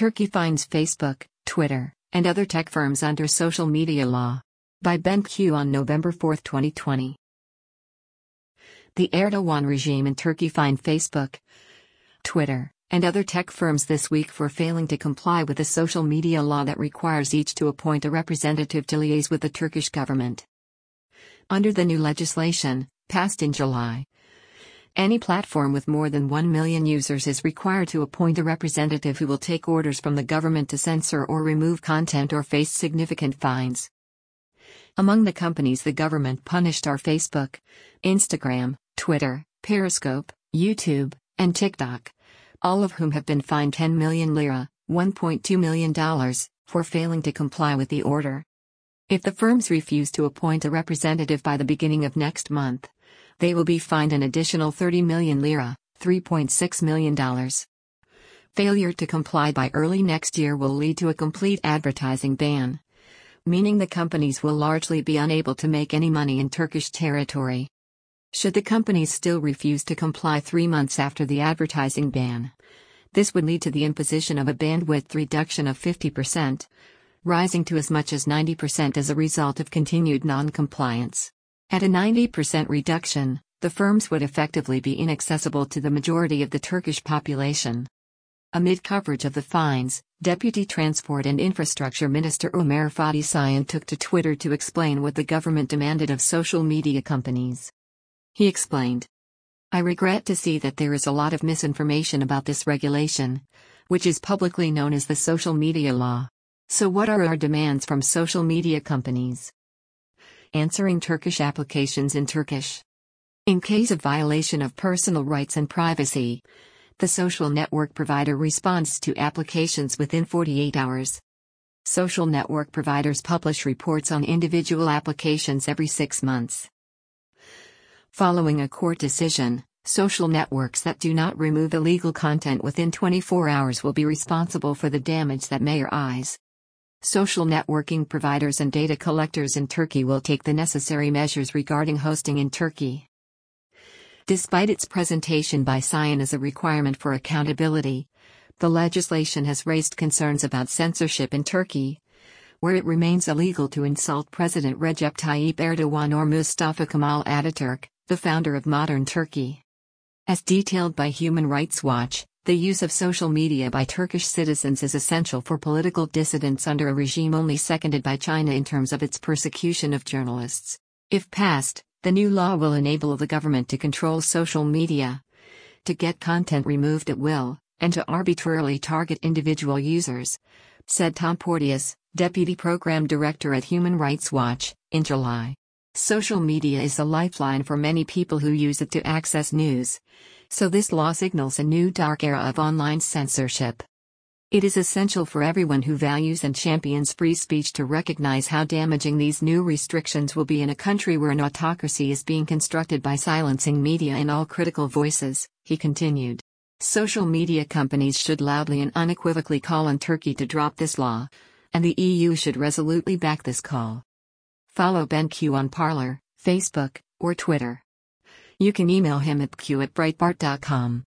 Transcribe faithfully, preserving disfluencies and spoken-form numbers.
Turkey fines Facebook, Twitter, and other tech firms under social media law. By Ben Q on November fourth, twenty twenty. The Erdogan regime in Turkey fined Facebook, Twitter, and other tech firms this week for failing to comply with a social media law that requires each to appoint a representative to liaise with the Turkish government. Under the new legislation, passed in July, any platform with more than one million users is required to appoint a representative who will take orders from the government to censor or remove content or face significant fines. Among the companies the government punished are Facebook, Instagram, Twitter, Periscope, YouTube, and TikTok, all of whom have been fined ten million lira, one point two million dollars, for failing to comply with the order. If the firms refuse to appoint a representative by the beginning of next month, they will be fined an additional thirty million lira, three point six million dollars. Failure to comply by early next year will lead to a complete advertising ban, meaning the companies will largely be unable to make any money in Turkish territory. Should the companies still refuse to comply three months after the advertising ban, this would lead to the imposition of a bandwidth reduction of fifty percent, rising to as much as ninety percent as a result of continued non-compliance. At a ninety percent reduction, the firms would effectively be inaccessible to the majority of the Turkish population. Amid coverage of the fines, Deputy Transport and Infrastructure Minister Ömer Fatih Sayan took to Twitter to explain what the government demanded of social media companies. He explained, "I regret to see that there is a lot of misinformation about this regulation, which is publicly known as the social media law. So what are our demands from social media companies?" Answering Turkish applications in Turkish. In case of violation of personal rights and privacy, the social network provider responds to applications within forty-eight hours. Social network providers publish reports on individual applications every six months. Following a court decision, social networks that do not remove illegal content within twenty-four hours will be responsible for the damage that may arise. Social networking providers and data collectors in Turkey will take the necessary measures regarding hosting in Turkey. Despite its presentation by Sayan as a requirement for accountability, the legislation has raised concerns about censorship in Turkey, where it remains illegal to insult President Recep Tayyip Erdogan or Mustafa Kemal Ataturk, the founder of modern Turkey. As detailed by Human Rights Watch, the use of social media by Turkish citizens is essential for political dissidents under a regime only seconded by China in terms of its persecution of journalists. If passed, the new law will enable the government to control social media, to get content removed at will, and to arbitrarily target individual users, said Tom Porteous, Deputy Program Director at Human Rights Watch, in July. Social media is a lifeline for many people who use it to access news, so this law signals a new dark era of online censorship. It is essential for everyone who values and champions free speech to recognize how damaging these new restrictions will be in a country where an autocracy is being constructed by silencing media and all critical voices, he continued. Social media companies should loudly and unequivocally call on Turkey to drop this law, and the E U should resolutely back this call. Follow Ben Q on Parler, Facebook, or Twitter. You can email him at q at breitbart dot com.